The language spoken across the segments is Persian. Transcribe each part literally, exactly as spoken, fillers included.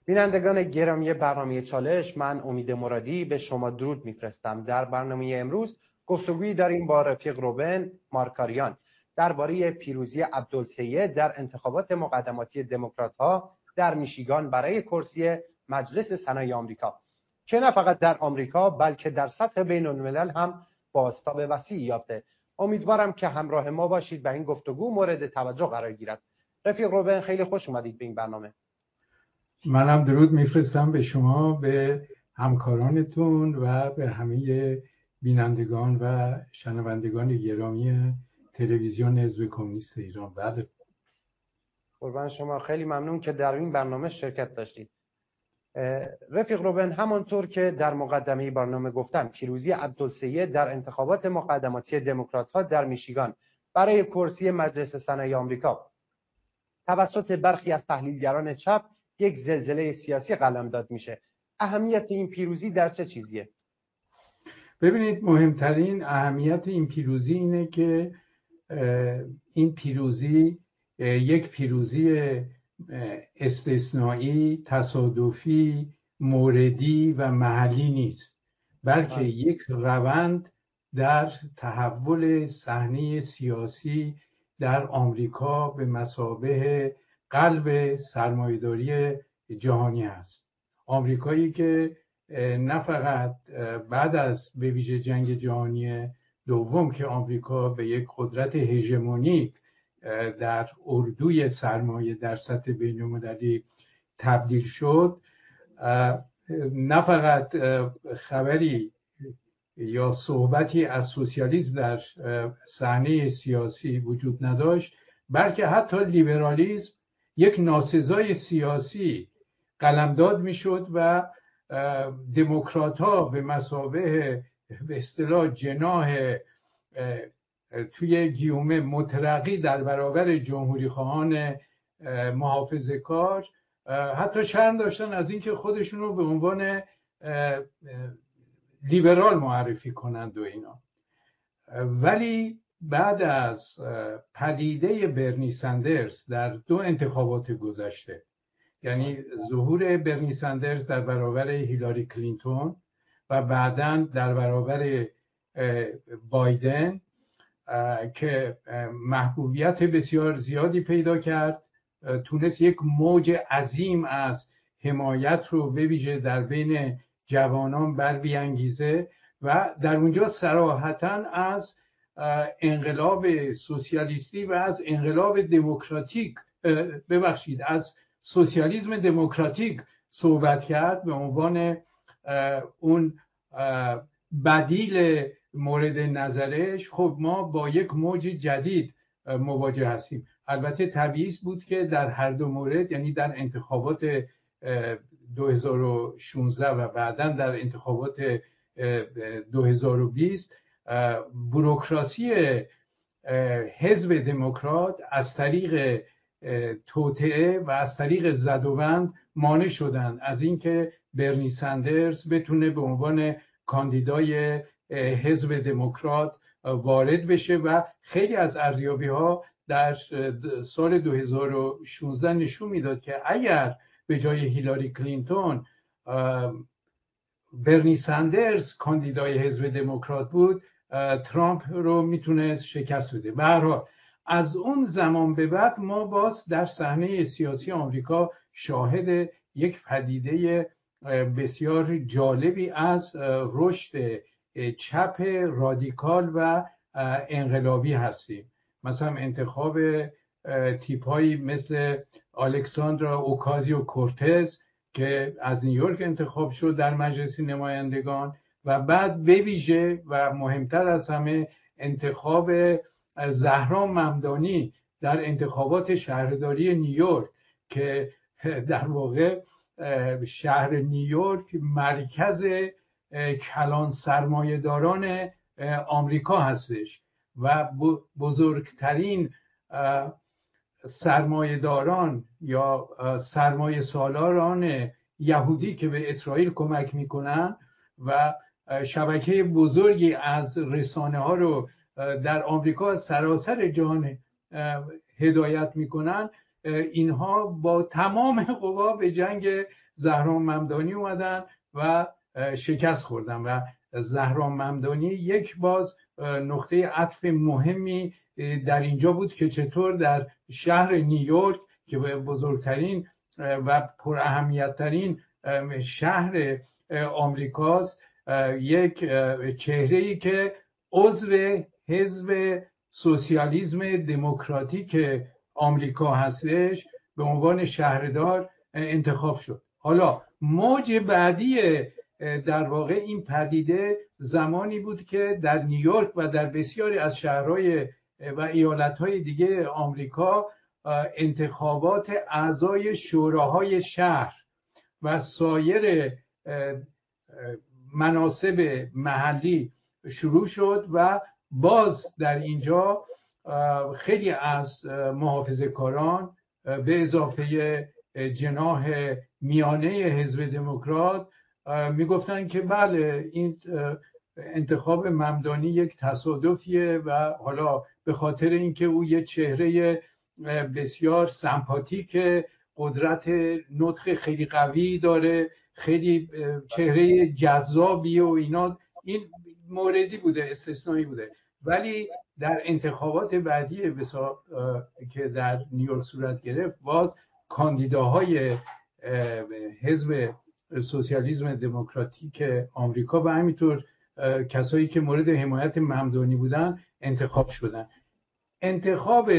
بینندگان گرامی برنامه چالش، من امید مرادی به شما درود میفرستم. در برنامه امروز گفتگویی داریم با رفیق روبن مارکاریان درباره پیروزی عبدالسید در انتخابات مقدماتی دموکرات‌ها در میشیگان برای کرسی مجلس سنای آمریکا که نه فقط در آمریکا بلکه در سطح بین الملل هم بازتاب وسیعی یافته. امیدوارم که همراه ما باشید و این گفتگو مورد توجه قرار گیرد. رفیق روبن، خیلی خوش اومدید به این برنامه. منم درود میفرستم به شما، به همکارانتون و به همه بینندگان و شنوندگان گرامی تلویزیون حزب کمونیست ایران. بله، قربان شما، خیلی ممنون که در این برنامه شرکت داشتید. رفیق روبن، همانطور که در مقدمه برنامه گفتم، پیروزی عبدالسید در انتخابات مقدماتی دموکرات‌ها در میشیگان برای کرسی مجلس سنای آمریکا توسط برخی از تحلیلگران چپ یک زلزله سیاسی قلمداد میشه. اهمیت این پیروزی در چه چیزیه؟ ببینید، مهمترین اهمیت این پیروزی اینه که این پیروزی یک پیروزی استثنایی، تصادفی، موردی و محلی نیست، بلکه یک روند در تحول صحنه سیاسی در آمریکا به مثابه قلب سرمایه‌داری جهانی است. آمریکایی که نه فقط بعد از به ویژه جنگ جهانی دوم که آمریکا به یک قدرت هژمونیک در اردوی سرمایه در سطح بین‌المللی تبدیل شد، نه فقط خبری یا صحبتی از سوسیالیسم در صحنه سیاسی وجود نداشت، بلکه حتی لیبرالیسم یک ناسزای سیاسی قلمداد میشد و دموکرات‌ها به مثابه به اصطلاح جناح توی گیومه مترقی در برابر جمهوری خواهان محافظه کار حتی شرم داشتن از اینکه خودشون رو به عنوان لیبرال معرفی کنند و اینا. ولی بعد از پدیده برنی سندرز در دو انتخابات گذشته، یعنی ظهور برنی سندرز در برابر هیلاری کلینتون و بعداً در برابر بایدن که محبوبیت بسیار زیادی پیدا کرد، تونست یک موج عظیم از حمایت رو به ویژه در بین جوانان بر بیانگیزه و در اونجا صراحتاً از انقلاب سوسیالیستی و از انقلاب دموکراتیک ببخشید از سوسیالیسم دموکراتیک صحبت کرد به عنوان اون بدیل مورد نظرش. خب ما با یک موج جدید مواجه هستیم. البته طبیعی بود که در هر دو مورد، یعنی در انتخابات دو هزار و شانزده و بعداً در انتخابات دو هزار و بیست، بوروکراسی حزب دموکرات از طریق توطئه و از طریق زدوبند مانع شدند از اینکه برنی سندرز بتونه به عنوان کاندیدای حزب دموکرات وارد بشه و خیلی از ارزیابی‌ها در سال دو هزار و شانزده نشون میداد که اگر به جای هیلاری کلینتون برنی سندرز کاندیدای حزب دموکرات بود، ترامپ رو میتونه شکست بده. به هر حال از اون زمان به بعد ما باز در صحنه سیاسی آمریکا شاهد یک پدیده بسیار جالبی از رشد چپ رادیکال و انقلابی هستیم. مثلا انتخاب تیپ‌هایی مثل الکساندرا اوکازیو کورتز که از نیویورک انتخاب شد در مجلس نمایندگان و بعد به ویژه و مهمتر از همه انتخاب زهرا ممدانی در انتخابات شهرداری نیویورک که در واقع شهر نیویورک مرکز کلان سرمایه‌داران آمریکا هستش و بزرگترین سرمایه‌داران یا سرمایه سالاران یهودی که به اسرائیل کمک میکنن و شبکه بزرگی از رسانه ها رو در آمریکا سراسر جهان هدایت میکنن، اینها با تمام قوا به جنگ زهران ممدانی اومدن و شکست خوردن و زهران ممدانی یک باز نقطه عطف مهمی در اینجا بود که چطور در شهر نیویورک که بزرگترین و پر اهمیت ترین شهر آمریکاست یک چهره‌ای که عضو حزب سوسیالیسم دموکراتیک آمریکا هستش به عنوان شهردار انتخاب شد. حالا موج بعدی در واقع این پدیده زمانی بود که در نیویورک و در بسیاری از شهرهای و ایالتهای دیگه آمریکا انتخابات اعضای شوراهای شهر و سایر مناصب محلی شروع شد و باز در اینجا خیلی از محافظه‌کاران به اضافه جناح میانه حزب دموکرات میگفتن که بله این انتخاب ممدانی یک تصادفیه و حالا به خاطر اینکه او یه چهره بسیار سمپاتیک قدرت نطق خیلی قوی داره خیلی چهره جذابی و اینا این موردی بوده استثنایی بوده. ولی در انتخابات بعدی بسا که در نیویورک صورت گرفت باز کاندیداهای حزب سوسیالیسم دموکراتیک آمریکا و همینطور کسایی که مورد حمایت ممدانی بودن انتخاب شدن. انتخاب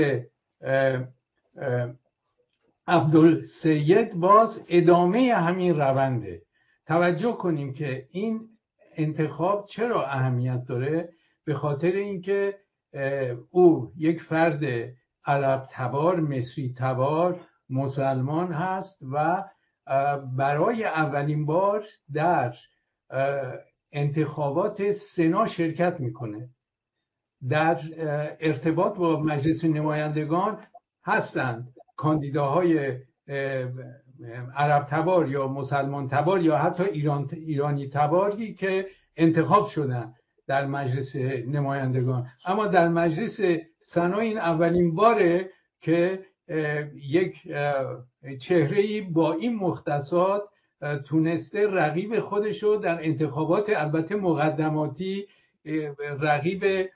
عبدالسید باز ادامه همین رونده. توجه کنیم که این انتخاب چرا اهمیت داره؟ به خاطر اینکه او یک فرد عرب تبار، مصری تبار، مسلمان هست و برای اولین بار در انتخابات سنا شرکت میکنه. در ارتباط با مجلس نمایندگان هستند کاندیداهای عرب تبار یا مسلمان تبار یا حتی ایران ایرانی تباری که انتخاب شدن در مجلس نمایندگان، اما در مجلس سنا این اولین باره که یک چهره‌ای با این مختصات تونسته رقیب خودشو در انتخابات البته مقدماتی رقیب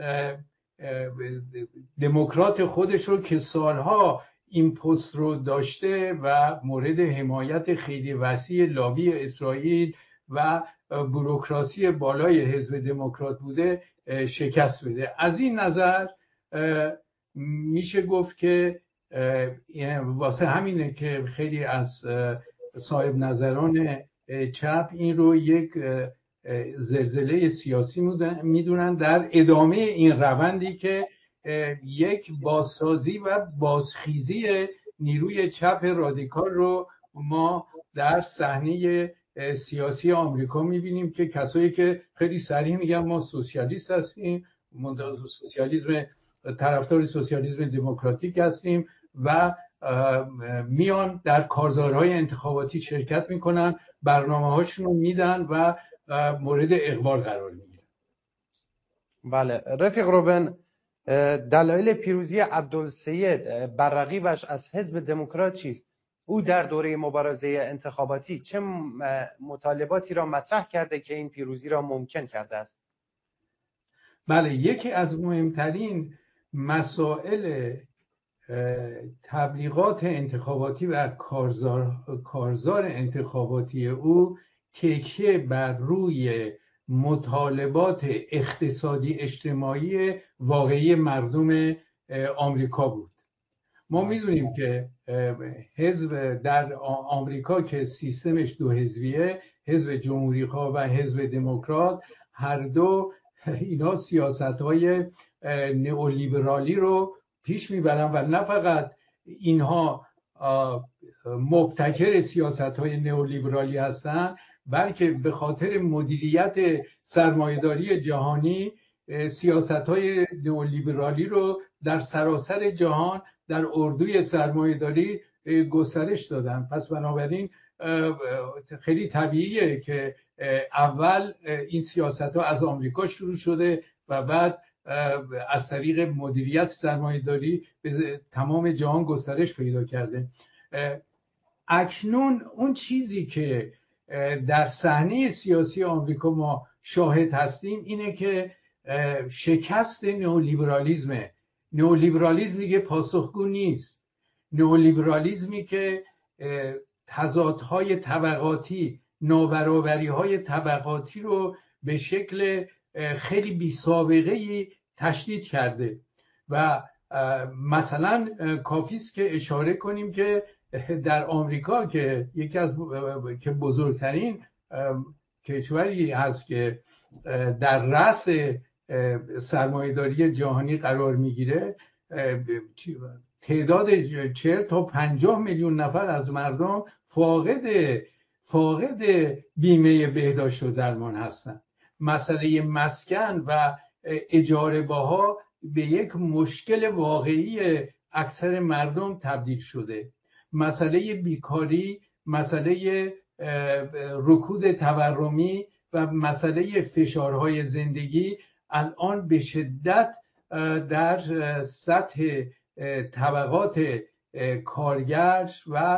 دموکرات خودش رو که سالها این پست رو داشته و مورد حمایت خیلی وسیع لابی اسرائیل و بوروکراسی بالای حزب دموکرات بوده شکست بده. از این نظر میشه گفت که واسه همینه که خیلی از صاحب نظران چپ این رو یک زلزله سیاسی میدونن در ادامه این روندی که یک بازسازی و بازخیزی نیروی چپ رادیکال رو ما در صحنه سیاسی آمریکا میبینیم که کسایی که خیلی صریح میگن ما سوسیالیست هستیم، سوسیالیسم طرفدار سوسیالیسم دموکراتیک هستیم و میان در کارزارهای انتخاباتی شرکت میکنن، برنامه هاشون رو میدن و مورد اقبال قرار میگیرن. بله رفیق روبن، دلایل پیروزی عبدالسید بر رقیبش از حزب دموکرات چیست؟ او در دوره مبارزه انتخاباتی چه مطالباتی را مطرح کرده که این پیروزی را ممکن کرده است؟ بله، یکی از مهمترین مسائل تبلیغات انتخاباتی و کارزار, کارزار انتخاباتی او تکیه بر روی مطالبات اقتصادی اجتماعی واقعی مردم آمریکا بود. ما میدونیم که حزب در آمریکا که سیستمش دو حزبیه، حزب جمهوری‌خواه و حزب دموکرات، هر دو اینا سیاست‌های نئولیبرالی رو پیش میبرن و نه فقط اینها مبتکر سیاست‌های نئولیبرالی هستن، بلکه به خاطر مدیریت سرمایه‌داری جهانی سیاست‌های نئولیبرالی رو در سراسر جهان در اردوی سرمایه‌داری گسترش دادن. پس بنابراین خیلی طبیعیه که اول این سیاست‌ها از آمریکا شروع شده و بعد از طریق مدیریت سرمایه‌داری به تمام جهان گسترش پیدا کرده. اکنون اون چیزی که در صحنه سیاسی آمریکا ما شاهد هستیم اینه که شکست نئولیبرالیسمه. نئولیبرالیسمی که پاسخگو نیست، نئولیبرالیسمی که تضادهای طبقاتی، نابرابری‌های طبقاتی رو به شکل خیلی بی‌سابقه‌ای تشدید کرده. و مثلا کافی است که اشاره کنیم که در آمریکا که یکی از که بزرگترین کشوری هست که در رأس سرمایه‌داری جهانی قرار میگیره، تعداد چهل تا پنجاه میلیون نفر از مردم فاقد فاقد بیمه بهداشت و درمان هستند. مسئله مسکن و اجاره باها به یک مشکل واقعی اکثر مردم تبدیل شده. مسئله بیکاری، مسئله رکود تورمی و مسئله فشارهای زندگی الان به شدت در سطح طبقات کارگر و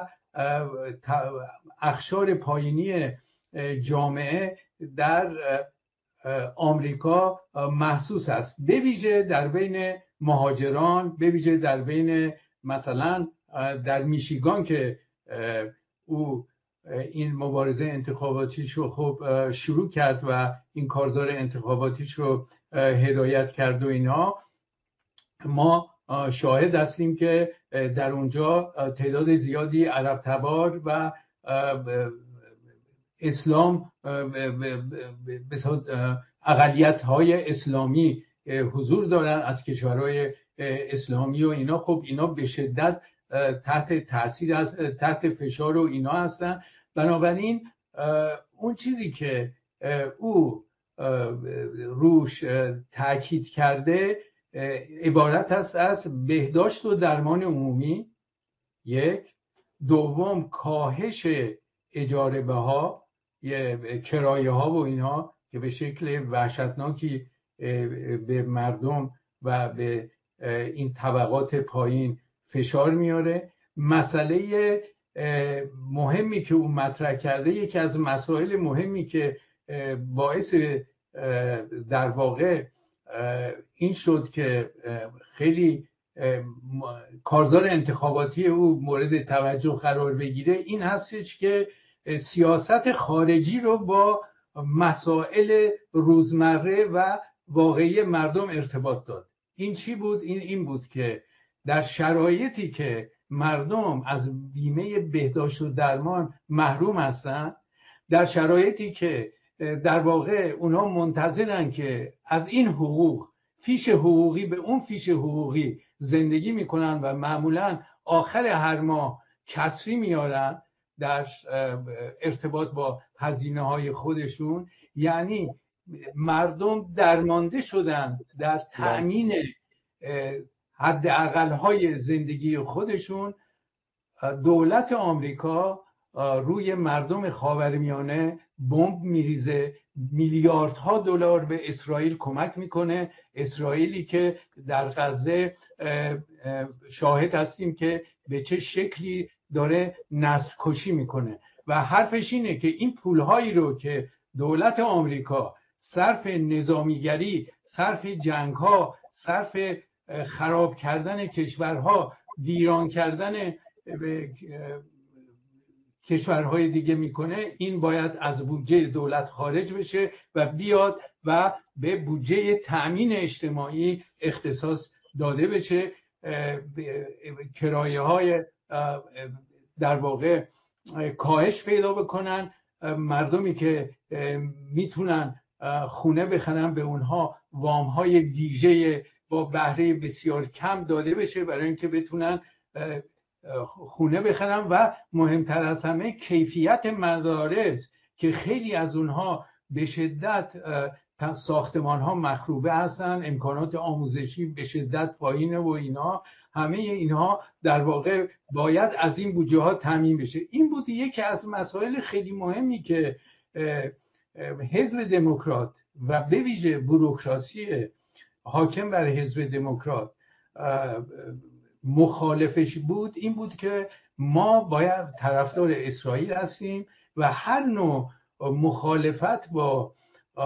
اقشار پایینی جامعه در آمریکا محسوس است، به ویژه در بین مهاجران، به ویژه در بین مثلا در میشیگان که او این مبارزه انتخاباتیش رو خب شروع کرد و این کارزار انتخاباتیش رو هدایت کرد و اینا، ما شاهد هستیم که در اونجا تعداد زیادی عرب تبار و اسلام اقلیت‌های اسلامی حضور دارن از کشورهای اسلامی و اینا. خب اینا به شدت تحت تاثیر از تحت فشار و اینا هستن. بنابراین اون چیزی که او روش تاکید کرده عبارت است از بهداشت و درمان عمومی، یک. دوم کاهش اجاره بها، کرایه ها و اینا که به شکل وحشتناکی به مردم و به این طبقات پایین فشار میاره. مسئله مهمی که اون مطرح کرده، یکی از مسائل مهمی که باعث در واقع این شد که خیلی کارزار انتخاباتی او مورد توجه قرار بگیره، این هستش که سیاست خارجی رو با مسائل روزمره و واقعی مردم ارتباط داد. این چی بود؟ این این بود که در شرایطی که مردم از بیمه بهداشت و درمان محروم هستن، در شرایطی که در واقع اونا منتظرن که از این حقوق فیش حقوقی به اون فیش حقوقی زندگی میکنن و معمولا آخر هر ماه کسری میارن در ارتباط با هزینه های خودشون، یعنی مردم درمانده شدن در تأمین حداقل های زندگی خودشون. دولت آمریکا روی مردم خاورمیانه بمب میریزه، میلیاردها دلار به اسرائیل کمک میکنه. اسرائیلی که در غزه شاهد هستیم که به چه شکلی داره نسل کشی میکنه و حرفش اینه که این پولهایی رو که دولت آمریکا صرف نظامیگری، صرف جنگها، صرف خراب کردن کشورها، ویران کردن کشورهای دیگه میکنه، این باید از بودجه دولت خارج بشه و بیاد و به بودجه تأمین اجتماعی اختصاص داده بشه. کرایه های در واقع کاهش پیدا بکنن، مردمی که میتونن خونه بخرن به اونها وام های ویژه با بهره بسیار کم داده بشه برای اینکه بتونن خونه بخرن و مهمتر از همه کیفیت مدارس که خیلی از اونها به شدت ساختمان ها مخروبه هستن، امکانات آموزشی به شدت پایینه و اینا، همه اینها در واقع باید از این بودجه ها تامین بشه. این بود یکی از مسائل خیلی مهمی که حزب دموکرات و به ویژه بوروکراسی حاکم بر حزب دموکرات مخالفش بود. این بود که ما باید طرفدار اسرائیل هستیم و هر نوع مخالفت با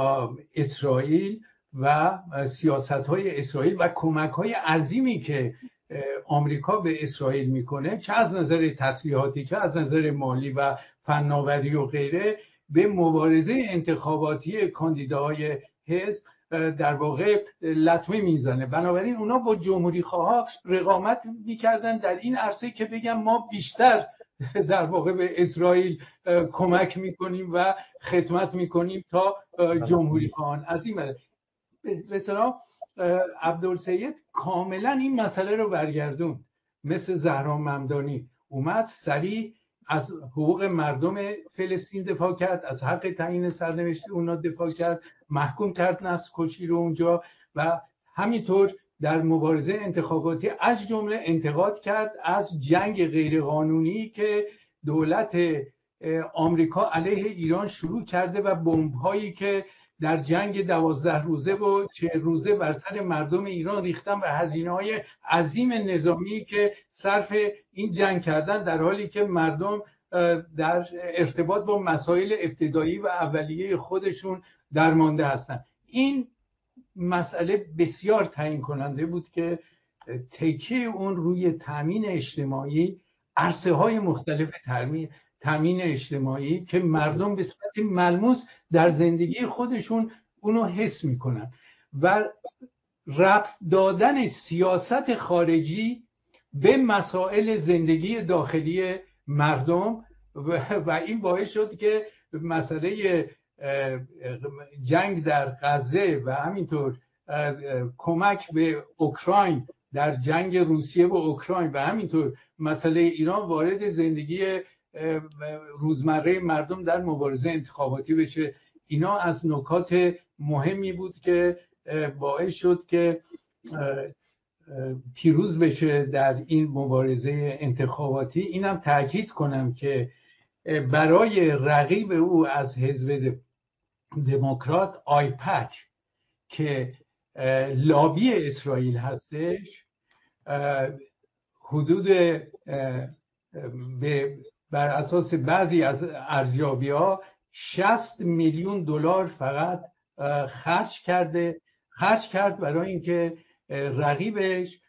اسرائیل و سیاست‌های اسرائیل و کمک‌های عظیمی که آمریکا به اسرائیل میکنه، چه از نظر تسلیحاتی چه از نظر مالی و فناوری و غیره، به مبارزه انتخاباتی کاندیداهای حزب در واقع لطمه میزنه. بنابراین اونا با جمهوری خواه رقابت میکردن در این عرصه که بگن ما بیشتر در واقع به اسرائیل کمک میکنیم و خدمت میکنیم تا جمهوری خواهان. از این مدد به اصطلاح عبدالسید کاملا این مسئله رو برگردون، مثل زهرا ممدانی اومد سریع از حقوق مردم فلسطین دفاع کرد، از حق تعیین سرنوشت اونا دفاع کرد، محکوم کرد نسل کشی رو اونجا و همینطور در مبارزه انتخاباتی از جمله انتقاد کرد از جنگ غیرقانونی که دولت آمریکا علیه ایران شروع کرده و بمب‌هایی که در جنگ دوازده روزه و چهل روزه بر سر مردم ایران ریختن و هزینه‌های عظیم نظامی که صرف این جنگ کردن، در حالی که مردم در ارتباط با مسائل ابتدایی و اولیه خودشون درمانده هستن. این مسئله بسیار تعیین کننده بود که تکیه اون روی تامین اجتماعی، عرصه های مختلف تامین تامین اجتماعی که مردم به صورت ملموس در زندگی خودشون اونو حس میکنن و ربط دادن سیاست خارجی به مسائل زندگی داخلی مردم و این باعث شد که مسئله جنگ در غزه و همینطور کمک به اوکراین در جنگ روسیه و اوکراین و همینطور مسئله ایران وارد زندگی روزمره مردم در مبارزه انتخاباتی بشه. اینا از نکات مهمی بود که باعث شد که پیروز بشه در این مبارزه انتخاباتی. اینم تاکید کنم که برای رقیب او از حزب دموکرات آیپک که لابی اسرائیل هستش، حدود به بر اساس بعضی از ارزیابی‌ها شصت میلیون دلار فقط خرج کرده خرج کرد برای اینکه رقیبش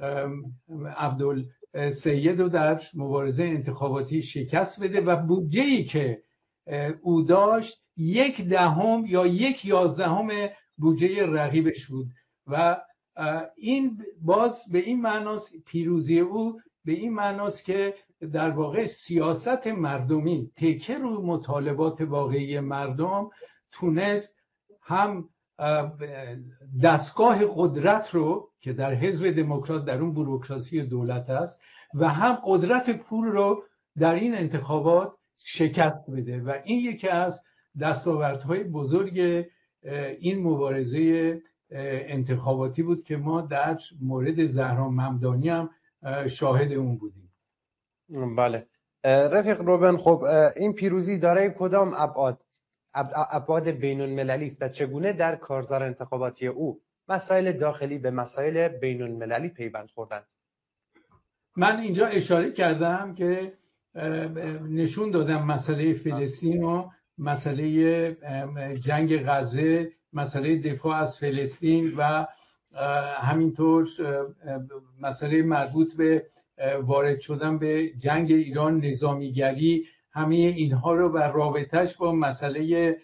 عبدالسید رو در مبارزه انتخاباتی شکست بده و بودجه‌ای که او داشت یک دهم یا یک یازدهم بودجه رقیبش بود و این باز به این معناست پیروزی او به این معناست که در واقع سیاست مردمی تکیه روی مطالبات واقعی مردم تونست هم دستگاه قدرت رو که در حزب دموکرات در اون بوروکراسی دولت است و هم قدرت پول رو در این انتخابات شکست بده و این یکی از دستاوردهای بزرگ این مبارزه انتخاباتی بود که ما در مورد زهرا ممدانی هم شاهد اون بودیم. بله رفیق روبن، خب این پیروزی دارای کدام ابعاد ابعاد بین المللی است و چگونه در کارزار انتخاباتی او مسائل داخلی به مسائل بین المللی پیوند خوردند؟ من اینجا اشاره کردم که نشون دادم مسئله فلسطین و مسئله جنگ غزه، مسئله دفاع از فلسطین و همینطور مسئله مربوط به وارد شدن به جنگ ایران، نظامیگری، همه اینها رو و رابطش با مسئله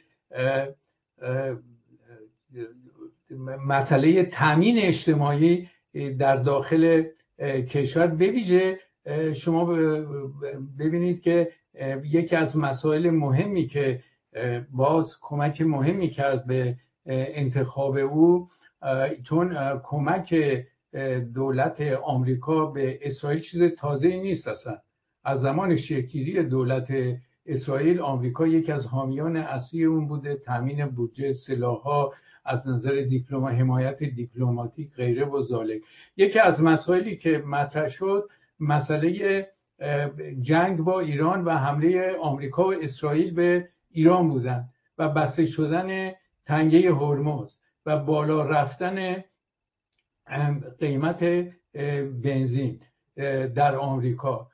مسئله تامین اجتماعی در داخل کشور. بویژه شما ببینید که یکی از مسائل مهمی که باز کمک مهمی کرد به انتخاب او، چون کمک دولت آمریکا به اسرائیل چیز تازه‌ای نیست، اصلا از زمان شکل‌گیری دولت اسرائیل آمریکا یکی از حامیان اصلی اون بوده، تامین بودجه، سلاح‌ها، از نظر دیپلم حمایت دیپلماتیک غیره و ذالک. یکی از مسائلی که مطرح شد مسئله جنگ با ایران و حمله آمریکا و اسرائیل به ایران بودن و بسته شدن تنگه هرمز و بالا رفتن قیمت بنزین در آمریکا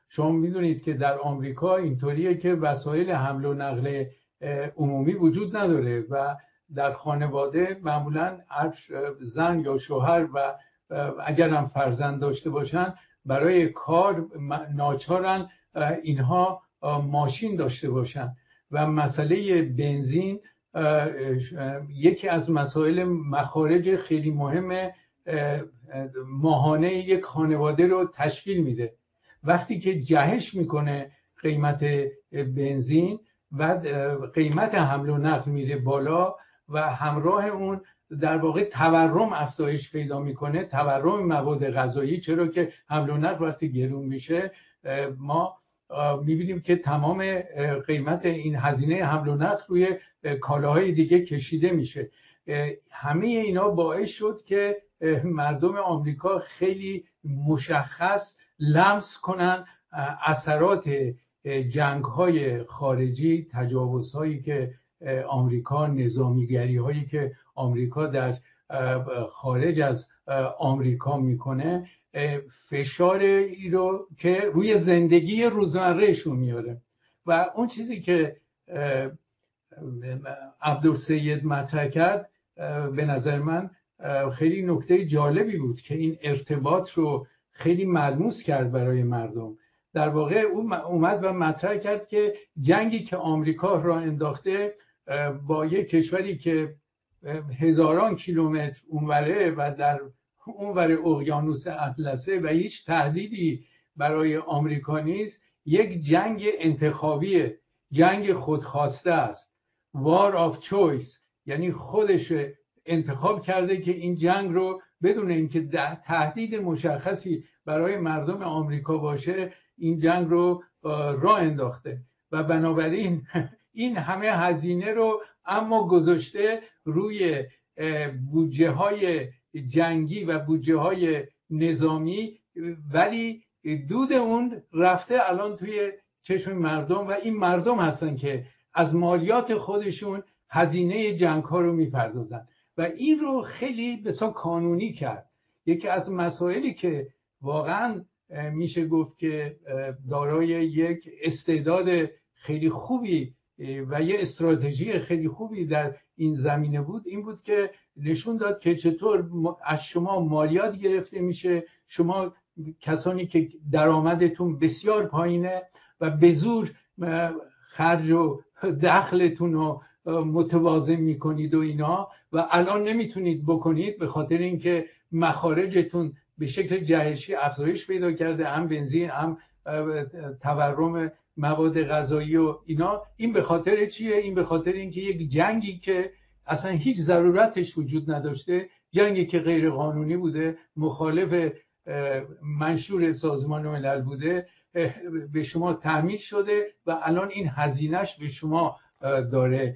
شما میدونید که در آمریکا اینطوریه که وسایل حمل و نقل عمومی وجود نداره و در خانواده معمولا زن یا شوهر و اگر هم فرزند داشته باشن برای کار ناچارن اینها ماشین داشته باشن و مسئله بنزین یکی از مسائل مخارج خیلی مهم ماهانه یک خانواده رو تشکیل میده. وقتی که جهش میکنه قیمت بنزین و قیمت حمل و نقل میره بالا و همراه اون در واقع تورم افزایش پیدا میکنه، تورم مواد غذایی، چرا که حمل و نقل وقتی گرون میشه ما میبینیم که تمام قیمت این هزینه حمل و نقل روی کالاهای دیگه کشیده میشه. همه اینا باعث شد که مردم آمریکا خیلی مشخص لمس کنن اثرات جنگ‌های خارجی، تجاوزهایی که آمریکا، نظامیگری هایی که آمریکا در خارج از آمریکا میکنه، فشاری رو که روی زندگی روزمرهشون میاره. و اون چیزی که عبدالسید مطرح کرد به نظر من خیلی نکته جالبی بود که این ارتباط رو خیلی ملموس کرد برای مردم. در واقع او اومد و مطرح کرد که جنگی که آمریکا را انداخته با یک کشوری که هزاران کیلومتر اونوره و در اونور اقیانوس اطلسه و هیچ تهدیدی برای آمریکا نیست، یک جنگ انتخابیه، جنگ خودخواسته است، War of Choice، یعنی خودش انتخاب کرده که این جنگ رو بدون اینکه تهدید مشخصی برای مردم آمریکا باشه این جنگ رو راه انداخته و بنابراین این همه هزینه رو اما گذاشته روی بودجه های جنگی و بودجه های نظامی، ولی دود اون رفته الان توی چشم مردم و این مردم هستن که از مالیات خودشون هزینه جنگ ها رو میپردازن و این رو خیلی بسیار قانونی کرد. یکی از مسائلی که واقعا میشه گفت که دارای یک استعداد خیلی خوبی و یه استراتژی خیلی خوبی در این زمینه بود این بود که نشون داد که چطور از شما مالیات گرفته میشه، شما کسانی که درآمدتون بسیار پایینه و به زور خرج و دخلتون رو متوازن میکنید و اینا و الان نمیتونید بکنید به خاطر اینکه مخارجتون به شکل جهشی افزایش پیدا کرده، هم بنزین هم تورم مواد غذایی و اینا. این به خاطر چیه؟ این به خاطر اینکه یک جنگی که اصلا هیچ ضرورتش وجود نداشته، جنگی که غیر قانونی بوده، مخالف منشور سازمان ملل بوده، به شما تحمیل شده و الان این هزینهش به شما داره،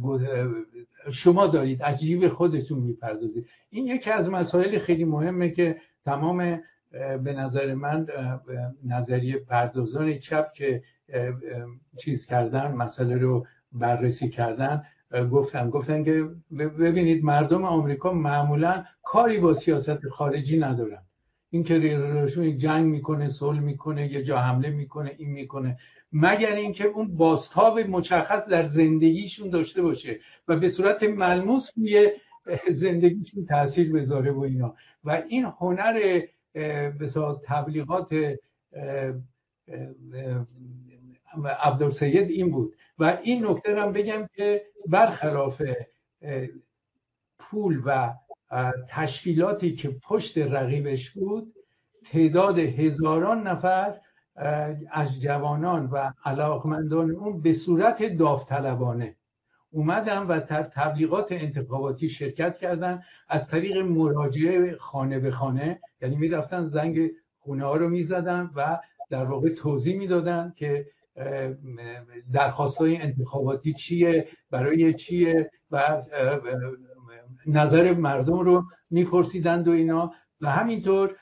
شما دارید از جیب خودتون میپردازید. این یکی از مسائل خیلی مهمه که تمام به نظر من نظریه پردازان چپ که چیز کردن، مسئله رو بررسی کردن، گفتن گفتن که ببینید مردم آمریکا معمولا کاری با سیاست خارجی ندارن، این که رژیم جنگ میکنه، صلح میکنه، یه جا حمله میکنه، این میکنه، مگر اینکه اون بازتاب مشخص در زندگیشون داشته باشه و به صورت ملموس روی زندگیشون تاثیر بذاره و اینا. و این هنر بسیار تبلیغات عبدالسید این بود. و این نکته هم بگم که برخلاف پول و تشکیلاتی که پشت رقیبش بود، تعداد هزاران نفر از جوانان و علاقمندان اون به صورت داوطلبانه اومدن و در تبلیغات انتخاباتی شرکت کردن از طریق مراجعه خانه به خانه، یعنی میرفتن زنگ خونه ها رو میزدن و در واقع توضیح میدادن که درخواستای انتخاباتی چیه، برای چیه و نظر مردم رو میپرسیدند و اینا. و همینطور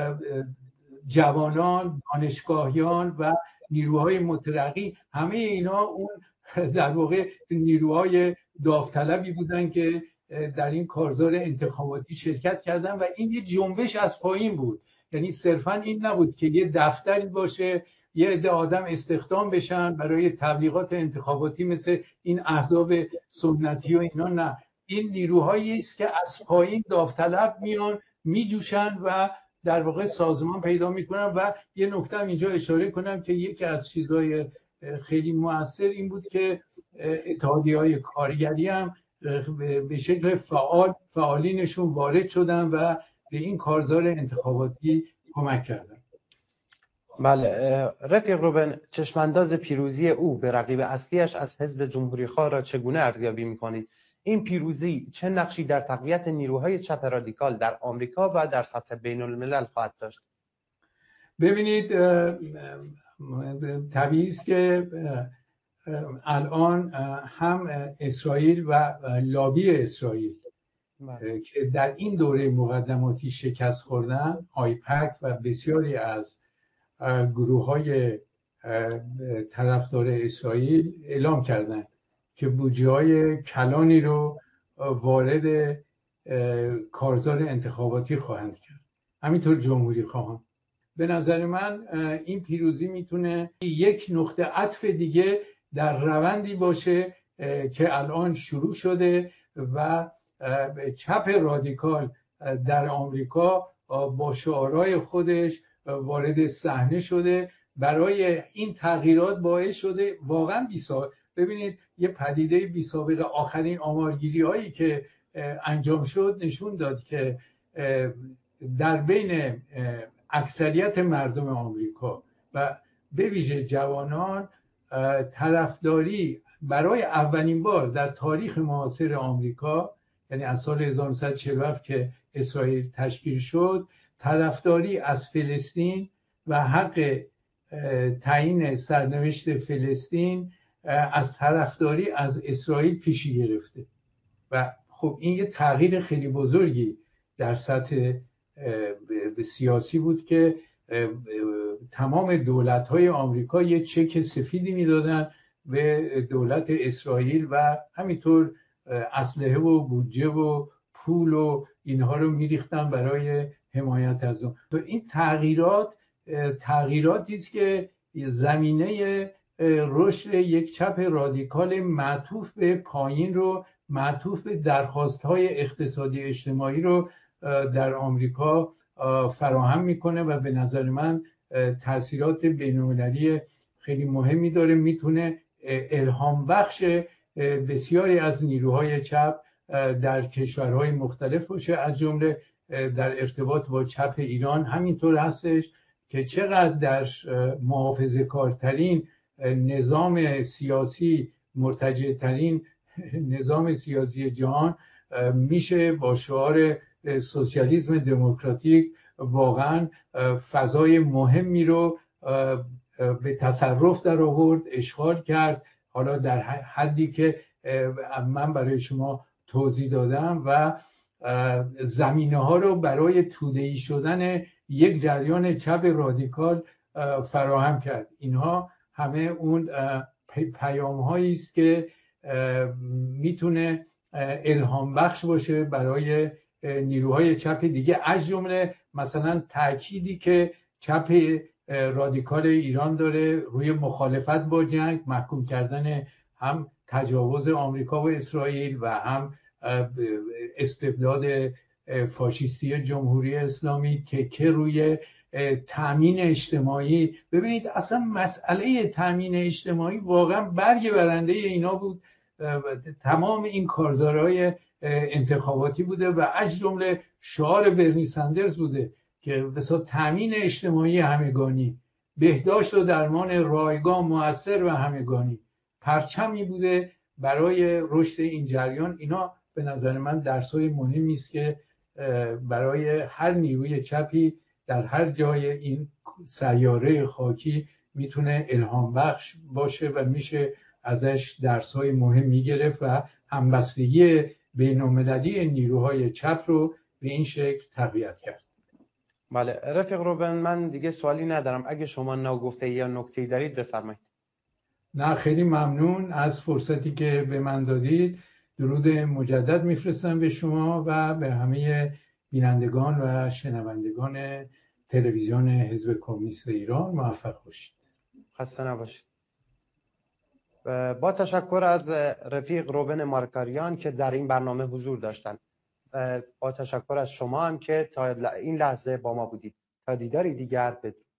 جوانان، دانشگاهیان و نیروهای مترقی، همه اینا اون در واقع نیروهای داوطلبی بودن که در این کارزار انتخاباتی شرکت کردن و این یه جنبش از پایین بود. یعنی صرفا این نبود که یه دفتری باشه یه عده آدم استخدام بشن برای تبلیغات انتخاباتی مثل این احزاب سنتی و اینا. نه، این نیروهایی است که از پایین داوطلب میان میجوشن و در واقع سازمان پیدا میکنن. و یه نکته هم اینجا اشاره کنم که یکی از چیزهای خیلی مؤثر این بود که اتحادیه‌های کارگری هم به شکل فعال فعالینشون وارد شدن و به این کارزار انتخاباتی کمک کردن. بله، رفیق روبن، چشمانداز پیروزی او به رقیب اصلیش از حزب جمهوری‌خواه را چگونه ارزیابی می‌کنید؟ این پیروزی چه نقشی در تقویت نیروهای چپ رادیکال در آمریکا و در سطح بین‌الملل خواهد داشت؟ ببینید، طبیعی است که الان هم اسرائیل و لابی اسرائیل بله. که در این دوره مقدماتی شکست خوردن، آیپک و بسیاری از گروه های طرفدار اسرائیل اعلام کردند که بودجه های کلانی رو وارد کارزار انتخاباتی خواهند کرد. همینطور جمهوری خواهان. به نظر من این پیروزی میتونه یک نقطه عطف دیگه در روندی باشه که الان شروع شده و چپ رادیکال در آمریکا با شعارهای خودش وارد صحنه شده. برای این تغییرات باعث شده واقعا بی‌سابقه. ببینید، یه پدیده بی‌سابقه. آخرین آمارگیری هایی که انجام شد نشون داد که در بین اکثریت مردم آمریکا و به ویژه جوانان طرفداری برای اولین بار در تاریخ معاصر آمریکا، یعنی از سال هزار و نهصد و چهل و هفت که اسرائیل تشکیل شد، طرفداری از فلسطین و حق تعیین سرنوشت فلسطین از طرفداری از اسرائیل پیشی گرفته. و خب این یه تغییر خیلی بزرگی در سطح سیاسی بود که تمام دولت‌های آمریکا یه چک سفیدی میدادن به دولت اسرائیل و همینطور اسلحه و بودجه و پول و اینها رو میریختن برای حمایت از اون. این تغییرات تغییراتی است که زمینه رشد یک چپ رادیکال معطوف به پایین رو، معطوف به درخواست‌های اقتصادی اجتماعی رو در آمریکا فراهم میکنه و به نظر من تاثیرات بین‌المللی خیلی مهمی داره. میتونه الهام بخش بسیاری از نیروهای چپ در کشورهای مختلف باشه، از جمله در ارتباط با چپ ایران همینطور هستش که چقدر در محافظه‌کارترین نظام سیاسی، مرتجع‌ترین نظام سیاسی جهان میشه با شعار سوسیالیسم دموکراتیک واقعا فضای مهمی رو به تصرف در آورد، اشغال کرد، حالا در حدی که من برای شما توضیح دادم، و زمینه ها رو برای توده‌ای شدن یک جریان چپ رادیکال فراهم کرد. اینها همه اون پیام هایی است که میتونه الهام بخش باشه برای نیروهای چپ دیگه، از جمله مثلا تأکیدی که چپ رادیکال ایران داره روی مخالفت با جنگ، محکوم کردن هم تجاوز آمریکا و اسرائیل و هم استبداد فاشیستی جمهوری اسلامی که که روی تامین اجتماعی. ببینید اصلا مسئله تامین اجتماعی واقعا برگ برنده اینا بود. تمام این کارزارهای انتخاباتی بوده و از جمله شعار برنی سندرز بوده که مثلا تامین اجتماعی همگانی، بهداشت و درمان رایگان، مؤثر و همگانی، پرچمی بوده برای رشد این جریان. اینا به نظر من درس‌های مهمی است که برای هر نیروی چپی در هر جای این سیاره خاکی میتونه الهام بخش باشه و میشه ازش درس‌های مهمی گرفت و همبستگی بین‌المللی نیروهای چپ رو به این شکل تقویت کرد. بله رفیق روبن، من دیگه سوالی ندارم. اگه شما ناگفته یا نکته‌ای دارید بفرمایید. نه، خیلی ممنون از فرصتی که به من دادید. درود مجدد میفرستم به شما و به همه بینندگان و شنوندگان تلویزیون حزب کمونیست ایران. موفق باشید. خسته نباشید. با تشکر از رفیق روبن مارکاریان که در این برنامه حضور داشتند. با تشکر از شما هم که تا این لحظه با ما بودید. تا دیداری دیگر، بدرود.